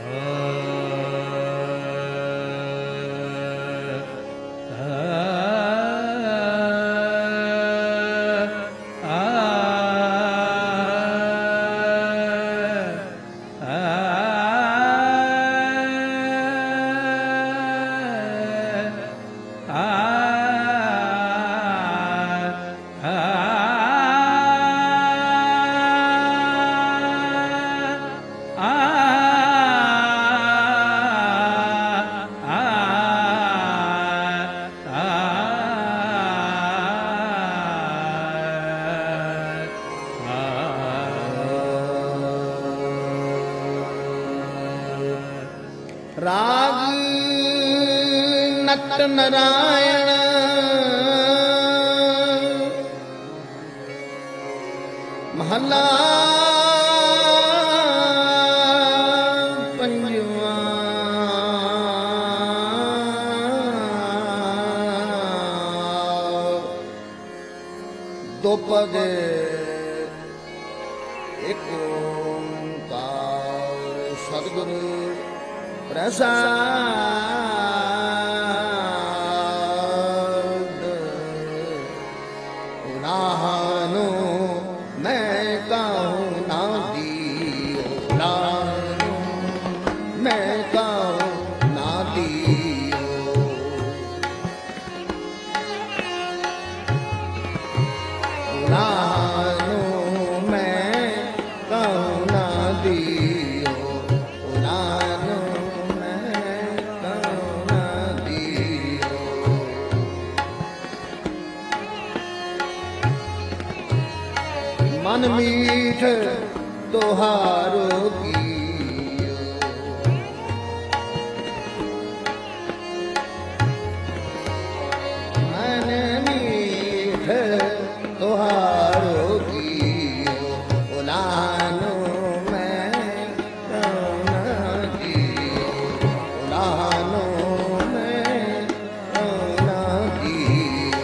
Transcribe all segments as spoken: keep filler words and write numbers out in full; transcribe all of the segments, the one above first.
राग नट नारायण महला पंजवा दो पद एक ओंकार सद्गुरु प्रसाद उलाहनो मैं कहूँ ना दियो उलाहनो मैं कहूँ ना दियो उलाहनो मैं कहूँ ना दियो उलाहनो मन मीठ तोहारो गियो मन मीठ तोहारो गियो उलाहनो मैं कहूँ ना दियो उलाहनो मैं कहूँ ना दियो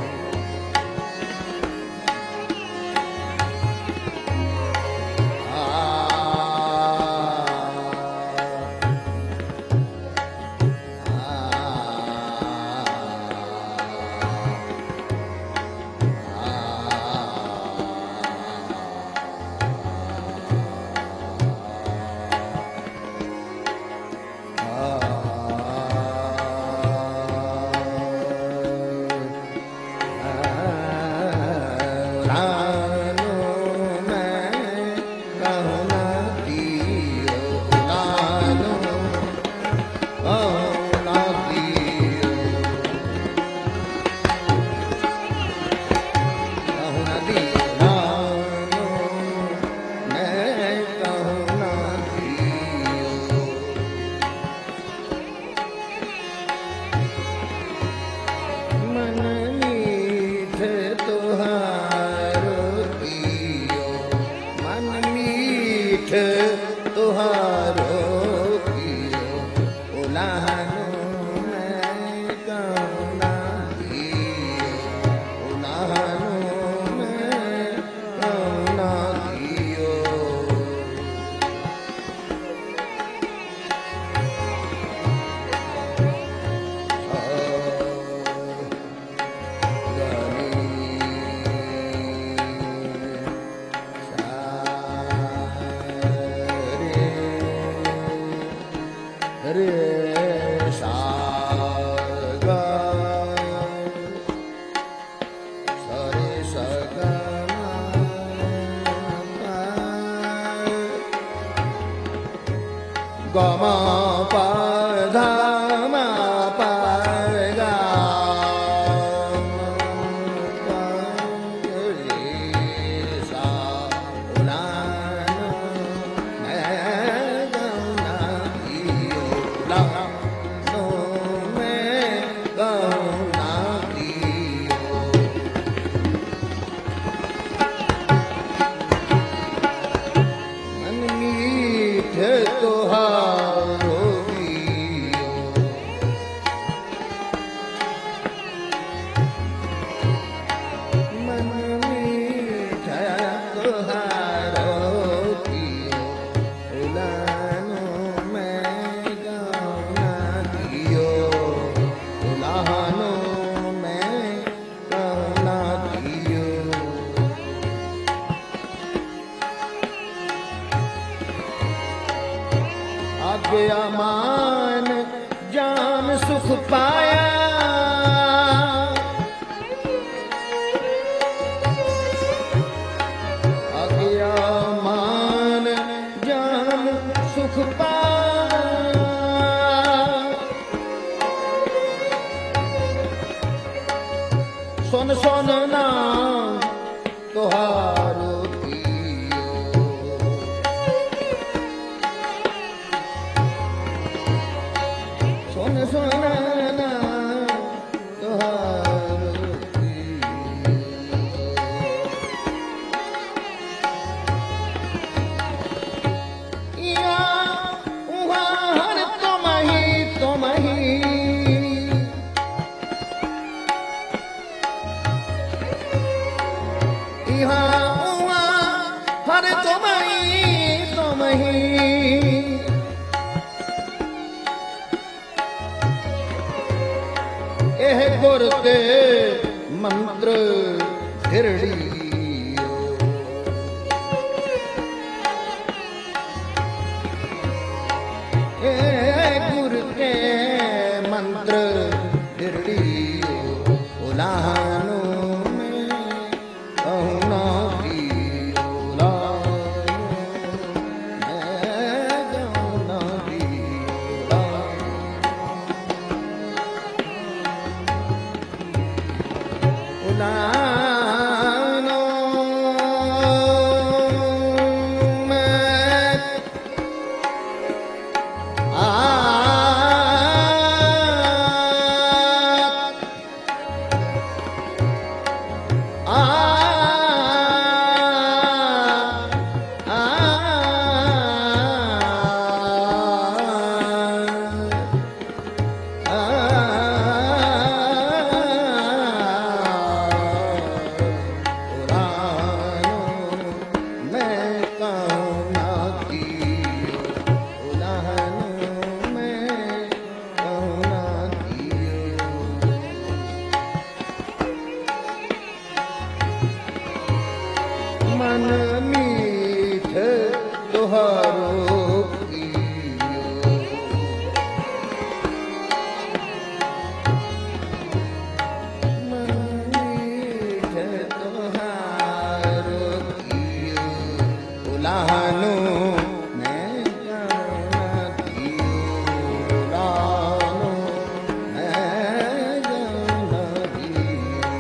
तुहारो कियो उलाहनो मैं कहूँ ना दियो उलाहनो मैं कहूँ ना दियो रे सा गा सा रे सा गा गा मा पा धा मा पा गा रे सा उलाहनो मैं कहूँ ना दियो उलाहनो मैं कहूँ ना दियो मन मीठ तोहारो गियो मन मीठ तोहारो गियो उलाहनो मैं आज्ञा मान जान सुख पाया। आज्ञा मान जान सुख पाया। सुन सुन नाम तुहारो सुन सुन हर तुम ही तुम ही एह गुर ते मंत्र हिरड़ी एह गुर के मंत्र हिरड़ी उलाहनो मन मीठ तुहारो मन मीठ तुहारो उलाहनो मैं जाना दियो उलाहनो मैं जाना दियो।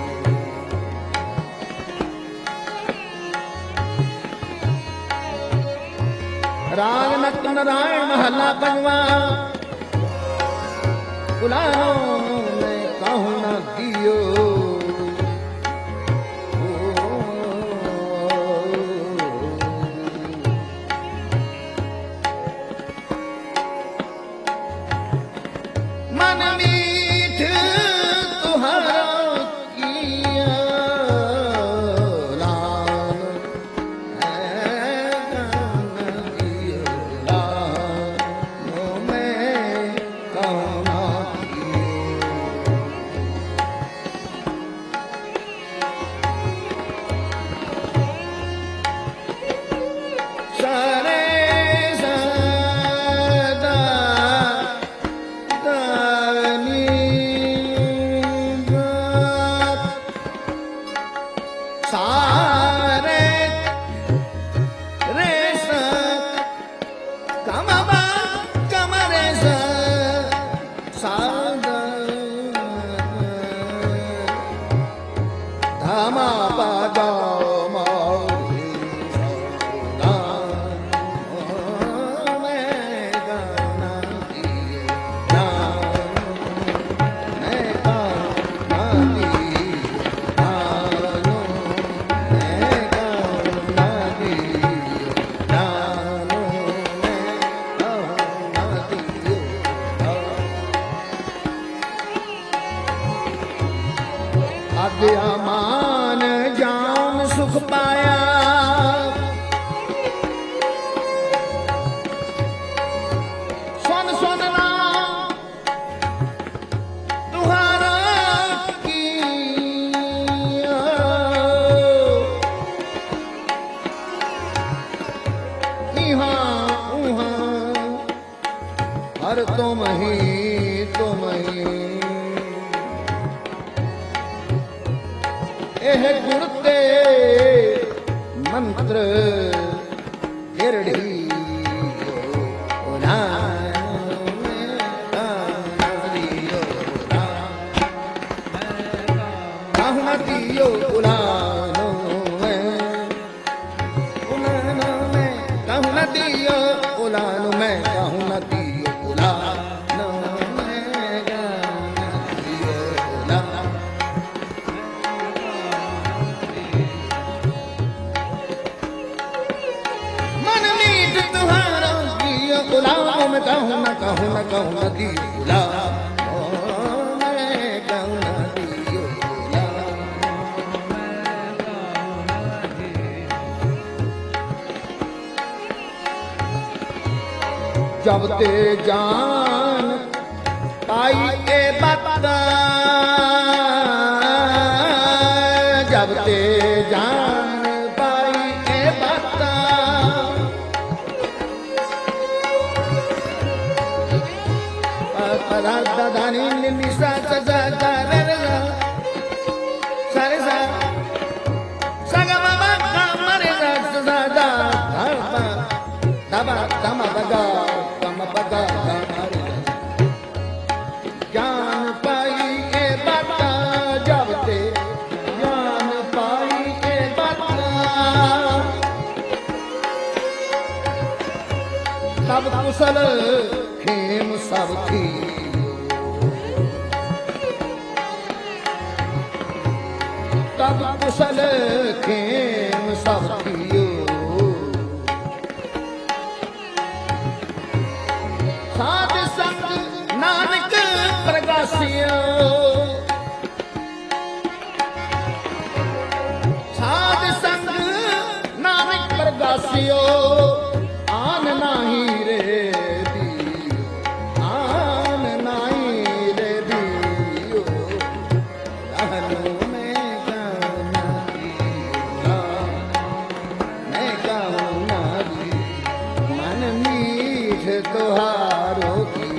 राग नट नारायण महला पंजवा उलाहनो मैं कहूँ न दियो। मन मीठ तुहारा किया आज्ञा मान जान सुख पाया। सुन सुन नाम तुम्हारा किया। इहाँ उहाँ हर तुम ही तुम ही एह गुण ते मंत्र गिरड़ी दियो उलानो में उलानो में कहूँ न दियो उलानो में कहूँ न दियो उलानो में दियो उलानो मन मीठ तुम्हारा दियो उलानो में कहूँ न कहूँ न कहूँ न दियो उलानो जब ते जान पाई के बता जब ते जान पाई के बता पदा दानी निशा सजा रे रे सारे सा सगा बाबा मरे सा सजा दा दबा दमा दगा ज्ञान पाई के बता जब ते ज्ञान पाई के बता तब कुशल खेम सब थी तब कुशल खेम सब थी साध संग नानक प्रगासियो साध संग नानक प्रगासियो आन नाही रे दियो आन नाही रे दियो रहनो में गाना दियो मैं गाऊं ना मन मीठ तोहारो की